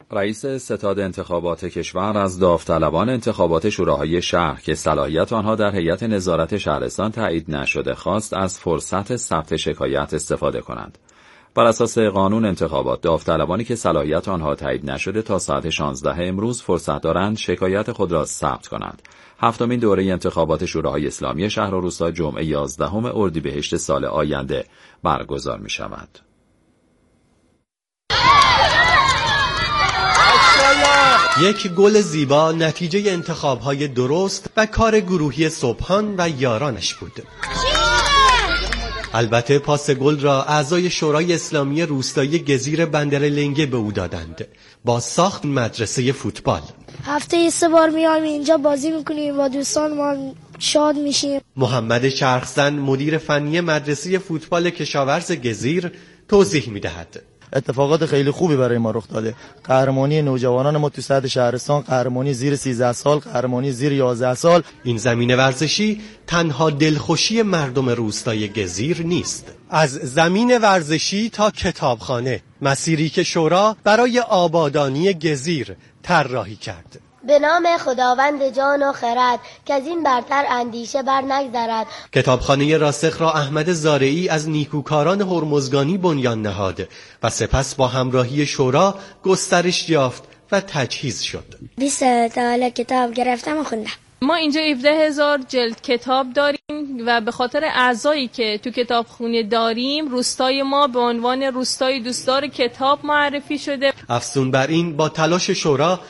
رئیس ستاد انتخابات کشور از داوطلبان انتخابات شوراهای شهر که صلاحیت آنها در هیئت نظارت شهرستان تایید نشده خواست از فرصت ثبت شکایت استفاده کنند. بر اساس قانون انتخابات داوطلبانی که صلاحیت آنها تایید نشده تا ساعت 16 امروز فرصت دارند شکایت خود را ثبت کنند. هفتمین دوره انتخابات شوراهای اسلامی شهر و روستا جمعه 11 اردیبهشت سال آینده برگزار می شود. یک گل زیبا نتیجه انتخاب‌های درست و کار گروهی صبحان و یارانش بود. البته پاس گل را اعضای شورای اسلامی روستایی گزیر بندرلنگه به او دادند با ساخت مدرسه فوتبال. هفته 3 بار میایم اینجا بازی میکنیم با دوستان، ما شاد میشیم. محمد شرخزن مدیر فنی مدرسه فوتبال کشاورز گزیر توضیح میدهد. اتفاقات خیلی خوبی برای ما رخ داده. قهرمانی نوجوانان ما تو سطح شهرستان، قهرمانی زیر 13 سال، قهرمانی زیر 11 سال. این زمین ورزشی تنها دلخوشی مردم روستای گزیر نیست. از زمین ورزشی تا کتابخانه، مسیری که شورا برای آبادانی گزیر طراحی کرد. به نام خداوند جان و خرد که از این برتر اندیشه بر نگذرد. کتابخانه راسخ را احمد زارعی از نیکوکاران هرمزگانی بنیان نهاد و سپس با همراهی شورا گسترش یافت و تجهیز شد. 20 تا کتاب گرفتم و خوندم. ما اینجا 17,000 جلد کتاب داریم و به خاطر اعضایی که تو کتابخونه داریم روستای ما به عنوان روستای دوستدار کتاب معرفی شده. افزون بر این با تلاش شورا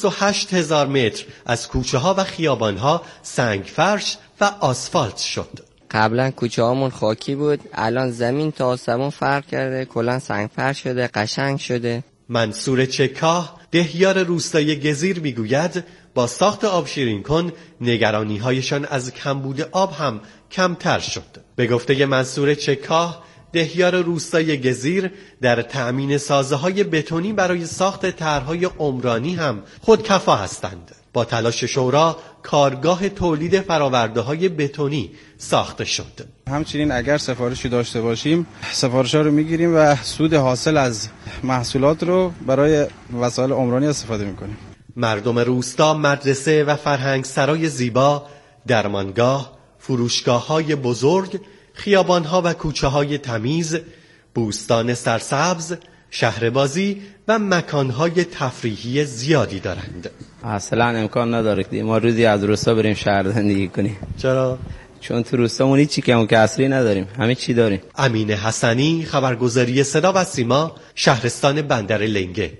28,000 متر از کوچه ها و خیابان ها سنگ فرش و آسفالت شد. قبلا کوچه هامون خاکی بود، الان زمین تا آسمون فرق کرده، کلا سنگ فرش شده، قشنگ شده. منصور چکاه دهیار روستای گزیر میگوید با ساخت آب شیرین کن نگرانی هایشان از کمبود آب هم کمتر شد. به گفته منصور چکاه دهیار روستای گزیر در تأمین سازه‌های بتونی برای ساخت طرح‌های عمرانی هم خودکفا هستند. با تلاش شورا کارگاه تولید فرآورده‌های بتونی ساخته شد. همچنین اگر سفارشی داشته باشیم سفارش‌ها رو میگیریم و سود حاصل از محصولات رو برای وسایل عمرانی استفاده میکنیم. مردم روستا مدرسه و فرهنگ سرای زیبا، درمانگاه، فروشگاه‌های بزرگ، خیابان‌ها و کوچه‌های تمیز، بوستان سرسبز، شهربازی و مکان‌های تفریحی زیادی دارند. اصلا امکان نداره ما روزی از روستا بریم شهر زندگی کنیم. چرا؟ چون تو روستامون هیچی کم و کسری نداریم، همه چی داریم. امین حسنی، خبرگزاری صدا و سیما، شهرستان بندرلنگه.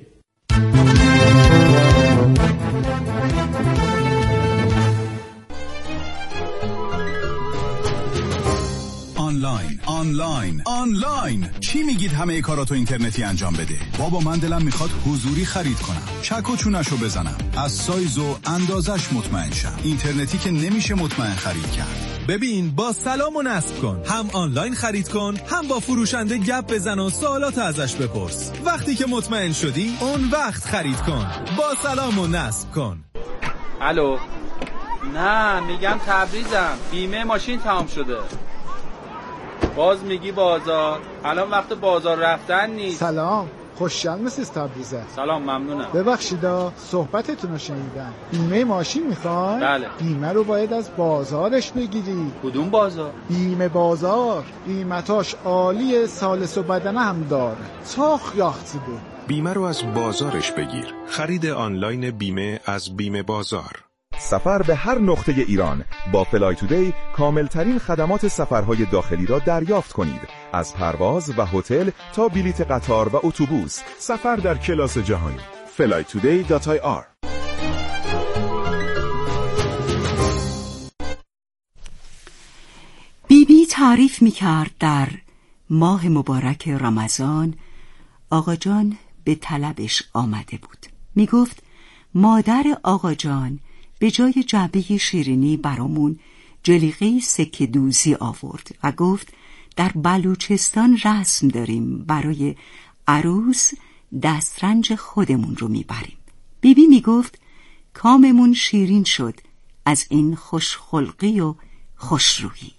آنلاین چی میگید همه کاراتو اینترنتی انجام بده؟ بابا من دلم میخواد حضوری خرید کنم، چک و چونشو بزنم، از سایز و اندازش مطمئن شم. اینترنتی که نمیشه مطمئن خرید کرد. ببین با سلام و نصب کن، هم آنلاین خرید کن، هم با فروشنده گپ بزن و سوالات ازش بپرس. وقتی که مطمئن شدی اون وقت خرید کن. با سلام و نصب کن. الو، نه میگم تبریزم، بیمه ماشین تمام شده. باز میگی بازار، الان وقت بازار رفتن نیست. سلام، خوشحال مسیز تبریزه. سلام، ممنونم. ببخشیدا صحبتتون رو شنیدم. بیمه ماشین میخوای؟ بله. بیمه رو باید از بازارش بگیری. کدوم بازار؟ بیمه بازار، قیمتاش عالیه، سالس و بدنه هم داره. چاخ یاختی بود. بیمه رو از بازارش بگیر. خرید آنلاین بیمه از بیمه بازار. سفر به هر نقطه ایران با فلای تودی کاملترین خدمات سفرهای داخلی را دریافت کنید. از پرواز و هتل تا بلیت قطار و اتوبوس، سفر در کلاس جهانی. flytoday.ir. بیبی تعریف می‌کرد در ماه مبارک رمضان آقا جان به طلبش آمده بود. میگفت مادر آقا جان به جای جعبه شیرینی برامون جلیقه سکه دوزی آورد و گفت در بلوچستان رسم داریم برای عروس دسترنج خودمون رو میبریم. بیبی میگفت کاممون شیرین شد از این خوشخلقی و خوشرویی.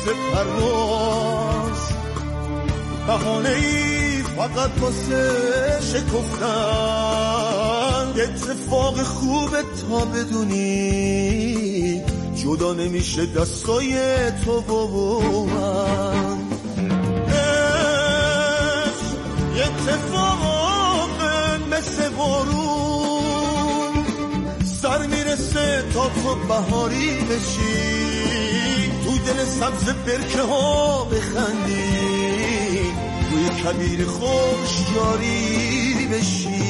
مثل پرواز، بهانه‌ای فقط واسه شکفتن. اتفاق خوبه تا بدونی جدا نمیشه دستای تو و من. اتفاق مثل بارون سر میرسه تا تو بهاری بشی، تو دل سبز برکه ها بخندی، توی کبیر خوش جاری بشی.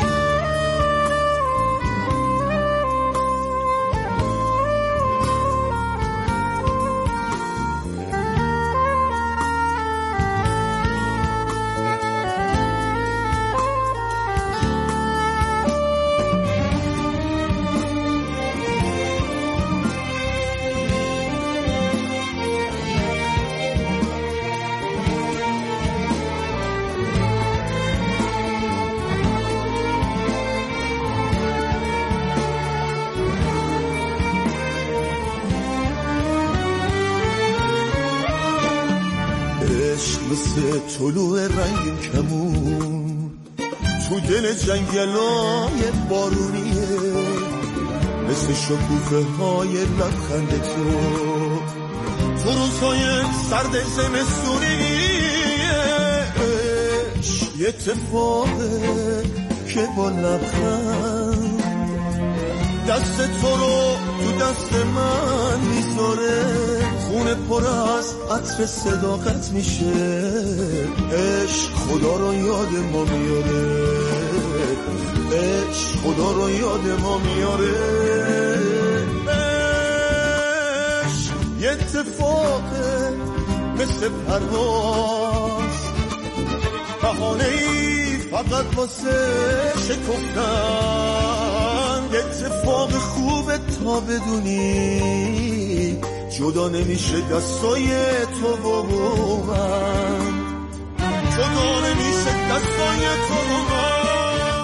مثل طلوع رنگین کمون تو دل جنگلای بارونیه، مثل شکوفه های لبخند تو روزهای سرد زمستونیه. یه اتفاقه که با لبخند دست تو رو تو دست من میذاره، خونه پر از عطر صداقت میشه. عشق خدا رو یاد ما میاره، عشق خدا رو یاد ما میاره. عشق یه اتفاقه مثل پرواز، بهانه‌ای فقط واسه شکفتن. اتفاق خوبه تا بدونی جدا نمیشه دستای تو و من، جدا نمیشه دستای تو و من.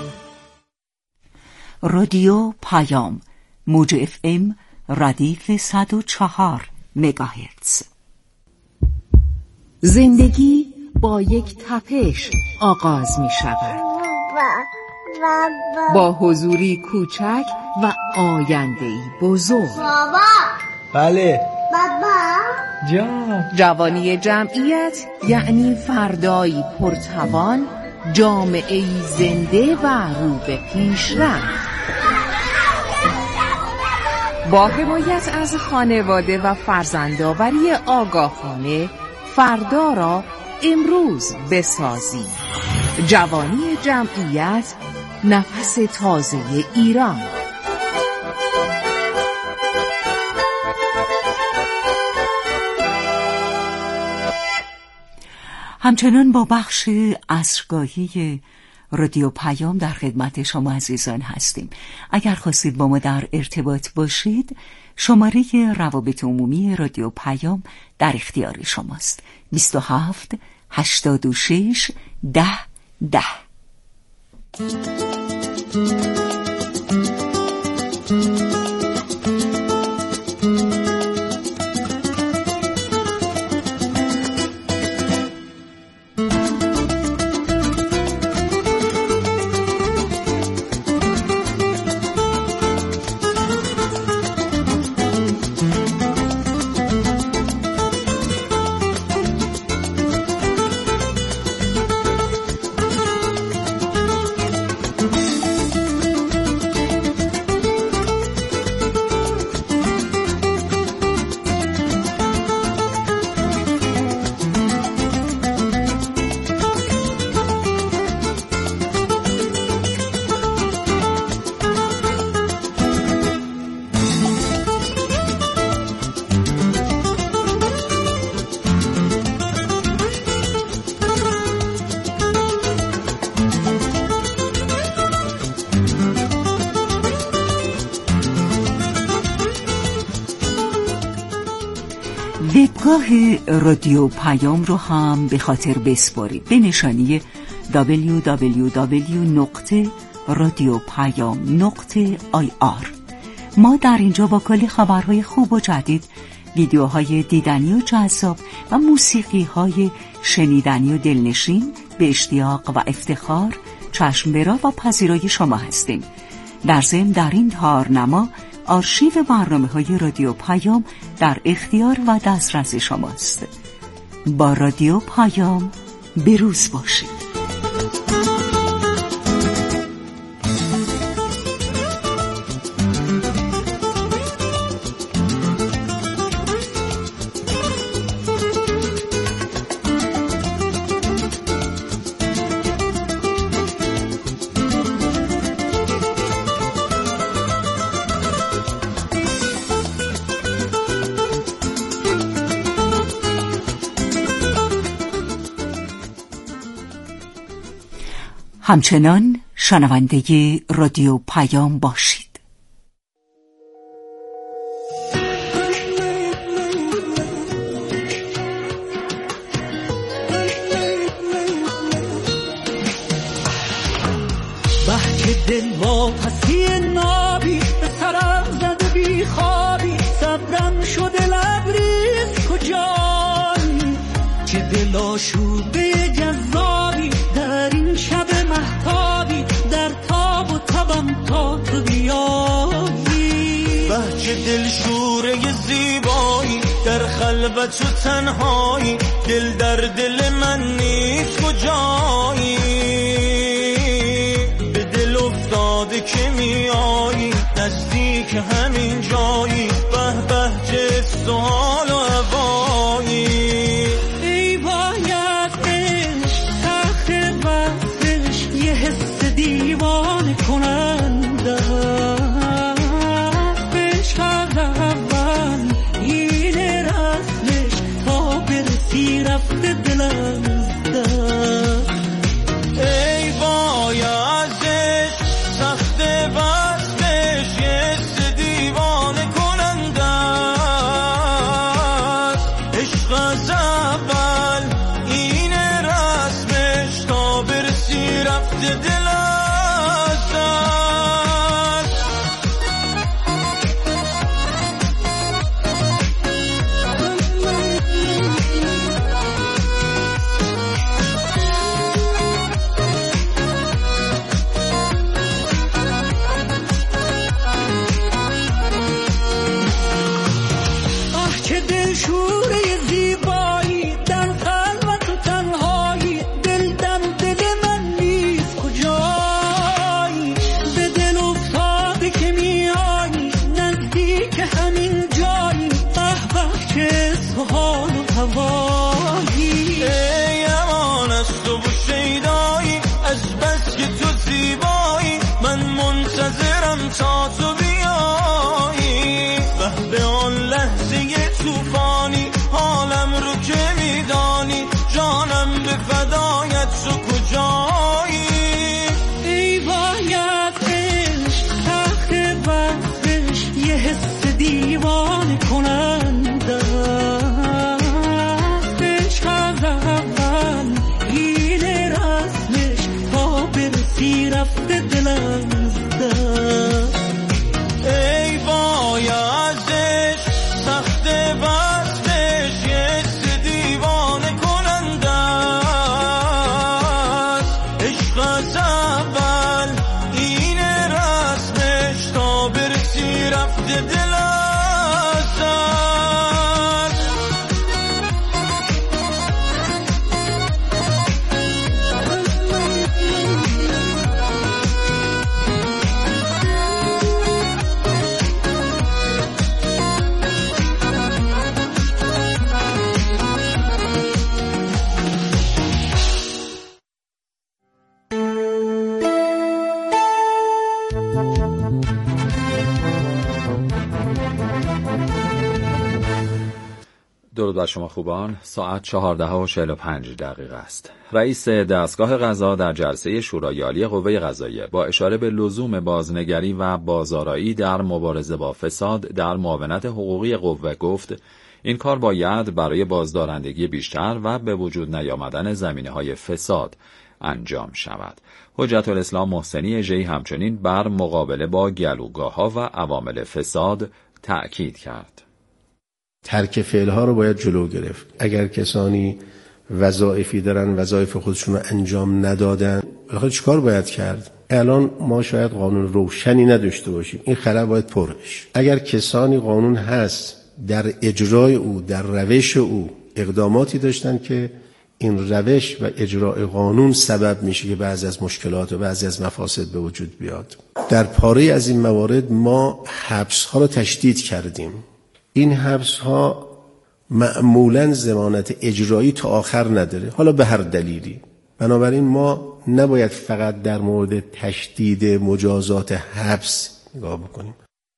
رادیو پیام، موج FM ردیف 104 مگاهرتز. زندگی با یک تپش آغاز می شود، با حضوری کوچک و آینده‌ای بزرگ. بابا. بله. بابا. جان. جوانی جمعیت یعنی فردایی پرتوان، جامعه‌ای زنده و رو به پیشرفت. با حمایت از خانواده و فرزندآوری آگاهانه فردا را امروز بسازیم. جوانی جمعیت، نفس تازه ایران. همچنان با بخش عصرگاهی رادیو پیام در خدمت شما عزیزان هستیم. اگر خواستید با ما در ارتباط باشید، شماره روابط عمومی رادیو پیام در اختیار شماست. 27 86 10 10. وبگاه رادیو پیام رو هم به خاطر بسپارید به نشانی www.radiopayam.ir. ما در اینجا با کلی خبرهای خوب و جدید ویدیوهای دیدنی و جذاب و موسیقی‌های شنیدنی و دلنشین به اشتیاق و افتخار چشم‌برا و پذیرای شما هستیم. در ضمن در این تارنما آرشیو برنامه‌های رادیو پیام در اختیار و دسترس شماست. با رادیو پیام بروز باشید. همچنان شنونده رادیو پیام باشید. بحک دل واپسی نابی به سرم زده بی خوابی، صبرم شده لبریز کجایی، چه دل آشوبه جذابی در این شب مهتابی، در تاب و تبم تا تو بیایی. بهچه دل شوره زیبایی در خلوت و تنهایی، دل در دل من نیست کجایی، به دل افتاده که میایی نزدیک همین جایی، به بهجه سوال و هوایی. ای وای از عشق تخت وصلش یه حس دیوانه کننده، عشق از اول این رسمش تا برسی رفته دلم دست. ای وای از عشق تخت وصلش یه حس دیوانه کننده است، عشق از اول این رسمش تا برسی رفته دل از دست. آه چه دل شوره زیبایی در خلوت و تنهایی، دل در دل من نیست کجایی، به دل افتاده که میایی نزدیک همین جایی، به به چه سوال و هوایی. ای امان از تو و شیدایی، از بس که تو زیبایی من منتظرم تا تو بیایی، به آن لحظه توفانی حالم رو که میدانی، جانم به فدایت تو کجایی. ای وای از عشق تخت وصلش یه حس دیوانه کننده، عشق از اول این رسمش تا برسی رفته دلم دست. ای وای از عشق سخت وصلش یه حس دیوانه کننده است، عشق از اول این رسمش تا برسی رفته دل از دست. درود بر شما خوبان. ساعت 14:45 است. رئیس دستگاه قضا در جلسه شورای عالی قوه قضاییه با اشاره به لزوم بازنگری و بازآرایی در مبارزه با فساد در معاونت حقوقی قوه گفت این کار باید برای بازدارندگی بیشتر و به وجود نیامدن زمینه‌های فساد انجام شود. حجت الاسلام محسنی اژه‌ای همچنین بر مقابله با گلوگاه‌ها و عوامل فساد تأکید کرد. ترک فعلها رو باید جلو گرفت. اگر کسانی وظایفی دارن وظایف خودشون رو انجام ندادن، بالاخره چیکار باید کرد؟ الان ما شاید قانون روشنی نداشته باشیم، این خلا باید پر بشه. اگر کسانی قانون هست در اجرای او، در روش او اقداماتی داشتن که این روش و اجرای قانون سبب میشه که بعضی از مشکلات و بعضی از مفاسد به وجود بیاد. در پاره از این موارد ما حبس ها رو تشدید کردیم. این حبس ها معمولاً ضمانت اجرایی تا آخر نداره، حالا به هر دلیلی. بنابراین ما نباید فقط در مورد تشدید مجازات حبس نگاه بکنیم.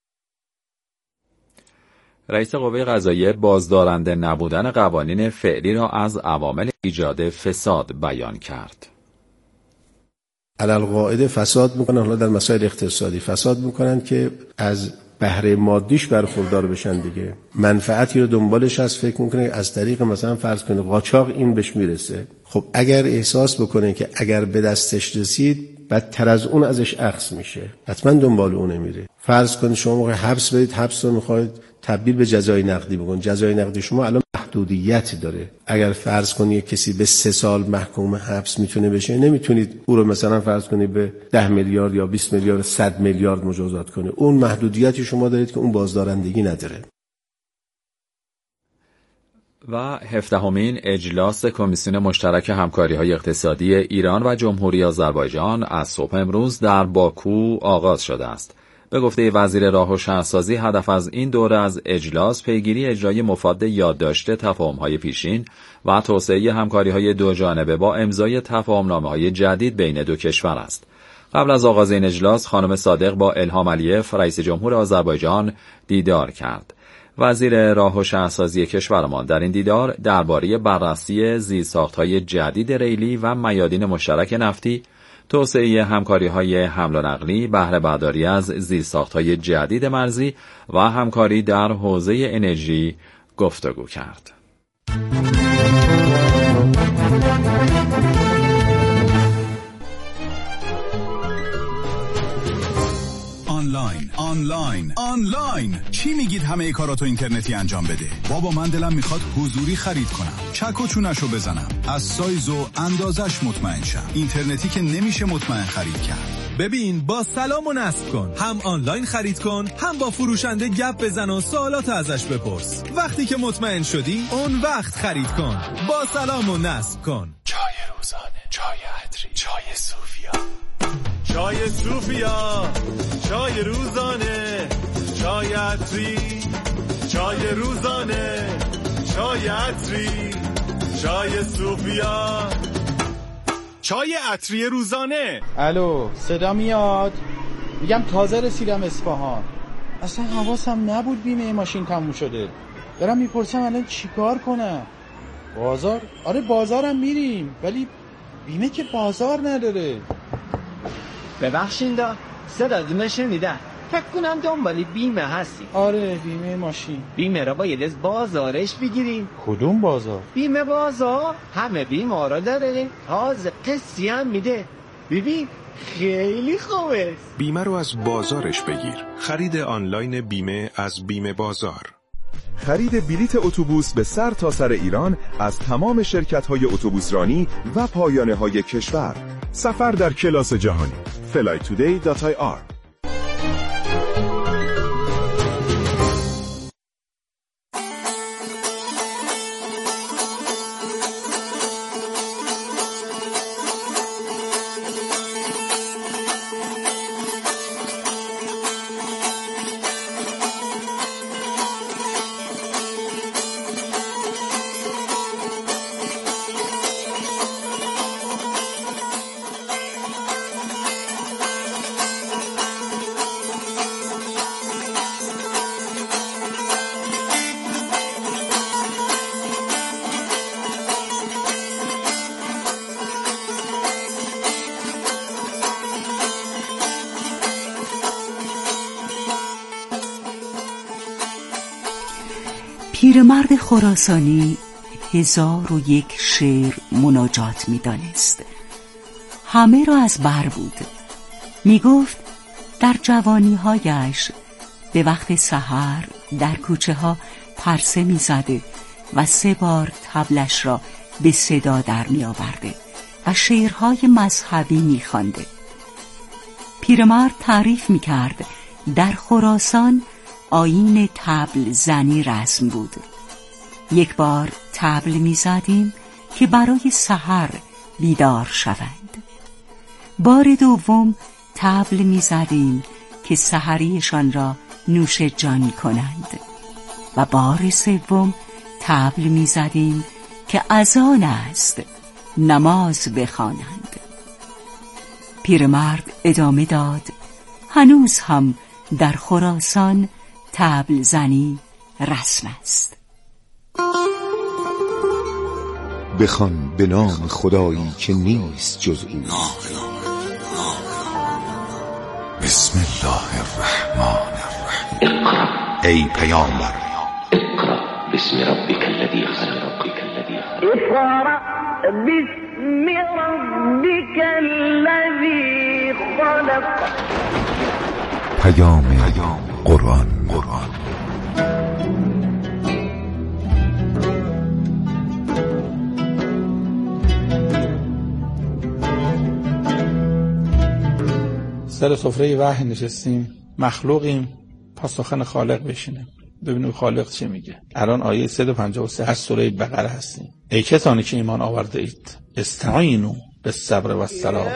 رئیس قوه قضاییه بازدارنده نبودن قوانین فعلی را از عوامل ایجاد فساد بیان کرد. علالقاعده فساد میکنن، حالا در مسائل اقتصادی فساد میکنن که از بهره مادیش برخوردار بشن دیگه. منفعتی رو دنبالش هست، فکر میکنه از طریق مثلا فرض کنه قاچاق این بهش میرسه. خب اگر احساس بکنه که اگر به دستش رسید بدتر از اون ازش اخذ میشه، حتما دنبال اون میره. فرض کنید شما موقع حبس بدید، حبس رو میخواید تبدیل به جزای نقدی بکنید. جزای نقدی شما الان محدودیت داره. اگر فرض کنید کسی به 3 سال محکوم حبس میتونه بشه، نمیتونید او رو مثلا فرض کنید به 10 میلیارد یا 20 میلیارد 100 میلیارد مجازات کنید. اون محدودیتی شما دارید که اون بازدارندگی نداره. و 17مین اجلاس کمیسیون مشترک همکاری‌های اقتصادی ایران و جمهوری آذربایجان از صبح امروز در باکو آغاز شده است. به گفته وزیر راه و شهرسازی، هدف از این دوره از اجلاس پیگیری اجرای مفاد یادداشت تفاهم‌های پیشین و توسعه همکاری‌های دو جانبه با امضای تفاهم‌نامه‌های جدید بین دو کشور است. قبل از آغاز این اجلاس، خانم صادق با الهام علیف رئیس جمهور آذربایجان دیدار کرد. وزیر راه و شهرسازی کشورمان در این دیدار درباره بررسی زیرساخت‌های جدید ریلی و میادین مشترک نفتی، توسعه همکاری‌های حمل و نقلی، بهره برداری از زیرساخت‌های جدید مرزی و همکاری در حوزه انرژی گفتگو کرد. آنلاین چی میگید همه کاراتو اینترنتی انجام بده؟ بابا من دلم میخواد حضوری خرید کنم، چک و چونشو بزنم، از سایز و اندازش مطمئن شم. اینترنتی که نمیشه مطمئن خرید کرد. ببین با سلام و نصب کن، هم آنلاین خرید کن، هم با فروشنده گپ بزن و سوالات ازش بپرس. وقتی که مطمئن شدی اون وقت خرید کن. با سلام و نصب کن. چای روزانه، چای عطری، چای صوفیا، چای صوفیا، چای روزانه، چای عطری، چای روزانه، چای عطری، چای صوفیا، چای عطری روزانه. الو صدا میاد؟ میگم تازه رسیدم اصفهان، اصلا حواسم نبود بیمه ماشین تموم شده. دارم میپرسم الان چیکار کنم؟ بازار؟ آره بازارم میریم، ولی بیمه که بازار نداره. ببخشین دا صدا شنیدم، فکر کنم دنبالی بیمه هستی. آره بیمه ماشین. بیمه را باید از بازارش بگیریم. کدوم بازار؟ بیمه بازار همه بیمه را داره، تازه قسطی هم میده. ببین خیلی خوبه. بیمه رو از بازارش بگیر. خرید آنلاین بیمه از بیمه بازار. خرید بلیت اتوبوس به سر تا سر ایران از تمام شرکت‌های اتوبوسرانی و پایانه‌های کشور. سفر در کلاس جهانی. flytoday.ir. پیرمرد خراسانی 1001 شعر مناجات می دانست. همه را از بر بود. می گفت در جوانی‌هایش به وقت سحر در کوچه ها پرسه می‌زده و 3 بار طبلش را به صدا در می‌آورده و شعرهای مذهبی می‌خوانده. پیرمرد تعریف می‌کرد در خراسان آیین طبل زنی رسم بود. یک بار طبل می‌زدیم که برای سحر بیدار شوند. بار دوم طبل می‌زدیم که سحریشان را نوش جان کنند و بار سوم طبل می‌زدیم که اذان است نماز بخوانند. پیرمرد ادامه داد هنوز هم در خراسان طبل زنی رسم است. بخوان به نام خدایی که نیست جز او. بسم الله الرحمن الرحیم. ای پیامبر اقرأ باسم ربک الذی خلق. اقرأ باسم ربک الذی خلق. پیام قرآن. سر سفره وحی نشستیم، مخلوقیم، پس سخن خالق بشینیم ببینیم خالق چه میگه. الان آیه 153 از سوره بقره هستیم. ای کسانی که ایمان آورده اید استعینوا بالصبر والصلاة.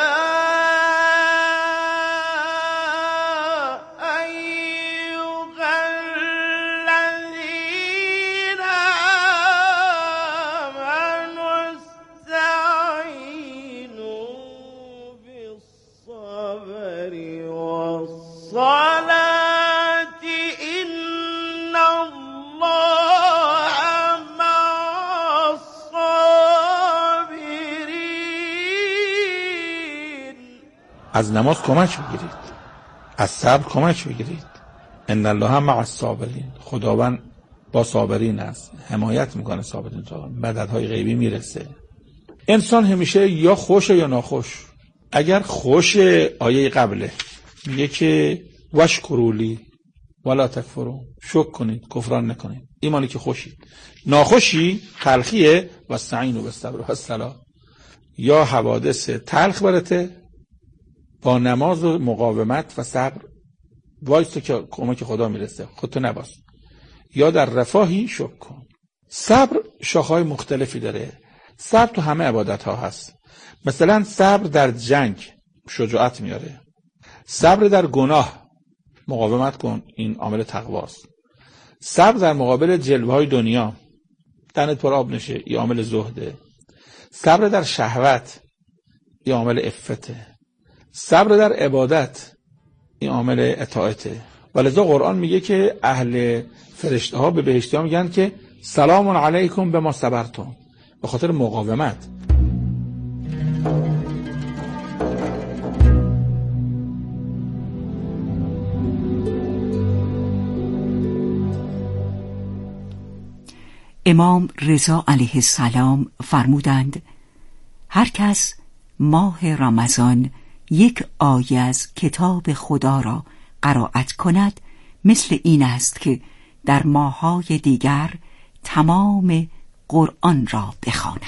از نماز کمک بگیرید، از صبر کمک بگیرید. ان الله مع الصابرین. خداوند با صابرین است، حمایت میکنه صابرین را، مددهای غیبی میرسه. انسان همیشه یا خوشه یا ناخوش. اگر خوش آیه قبله میگه که واشکرولی ولا تکفرون، شکر کنید کفران نکنید، ایمانی که خوشید. ناخوشی تلخیه واستعینوا بالصبر والصلاة. یا حوادث تلخ برته، با نماز و مقاومت و صبر وایستا که کمک خدا میرسه، خودتو نباس. یا در رفاهی شکر کن. صبر شاخه‌های مختلفی داره. صبر تو همه عبادت ها هست. مثلا صبر در جنگ شجاعت میاره. صبر در گناه مقاومت کن، این عامل تقواست. صبر در مقابل جلوه های دنیا، دهنت پر آب نشه، این عامل زهده. صبر در شهوت، این عامل عفته. صبر در عبادت، این عامل اطاعته. ولذا قرآن میگه که اهل فرشته ها به بهشتی ها میگن که سلام علیکم بما صبرتم، به خاطر مقاومت. امام رضا علیه السلام فرمودند هر کس ماه رمضان یک آیه از کتاب خدا را قرائت کند مثل این است که در ماه‌های دیگر تمام قرآن را بخواند.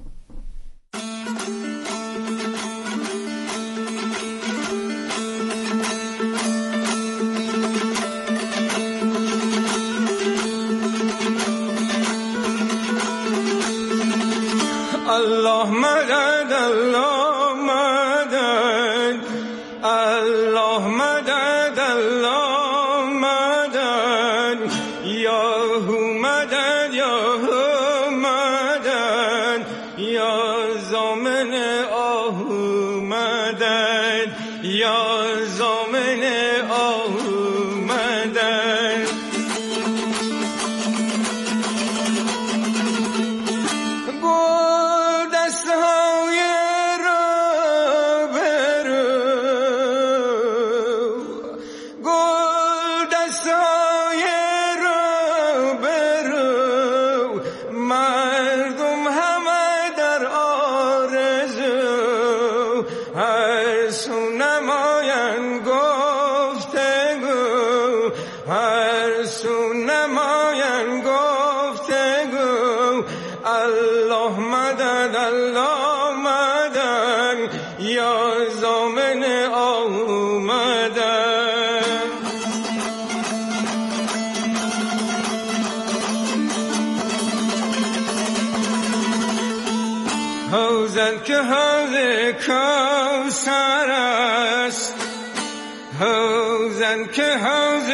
الله مدد الله مدد الله مدد الله مدد یا هو مدد یا هو مدد یا زامن آهو مدد یا زامن آهو مدد. هر سو نماین گل الله مدد الله مدد یا ضامن آمدد. حوضت که حوض کوثر است، حوضت که حوض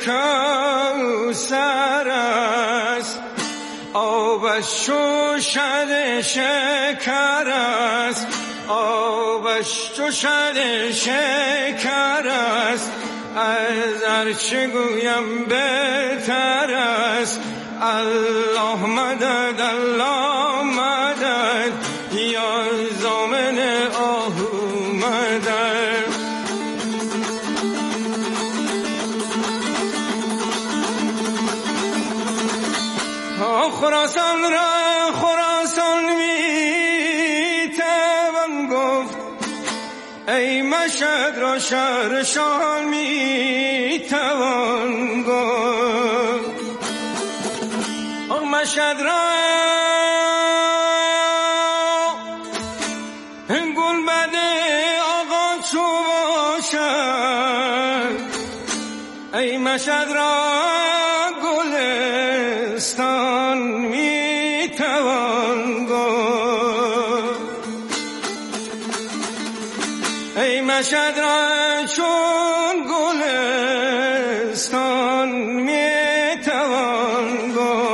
کوثر است، آبش شوشد شکر است، آبش شوشد شکر است، از هرچه گویم بهتر است. الله مدد الله مدد یا ضامن آمدد. خراسان را خراسان می توان گفت، ای مشهد را شهرشان می توان گفت. مشهد را گلبد آقا چو باشد، ای مشهد را گلستان می توان گفت، ای مشهد را چون گلستان می توان گفت.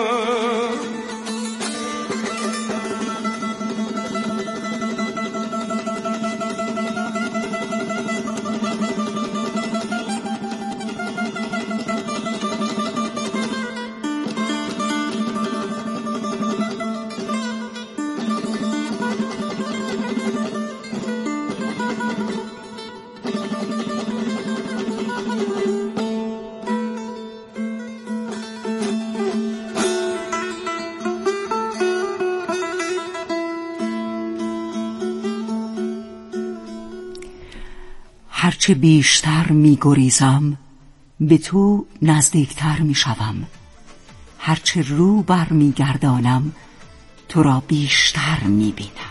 هرچه بیشتر می گریزم به تو نزدیکتر می شوم، هرچه رو بر می گردانم تو را بیشتر می بینم.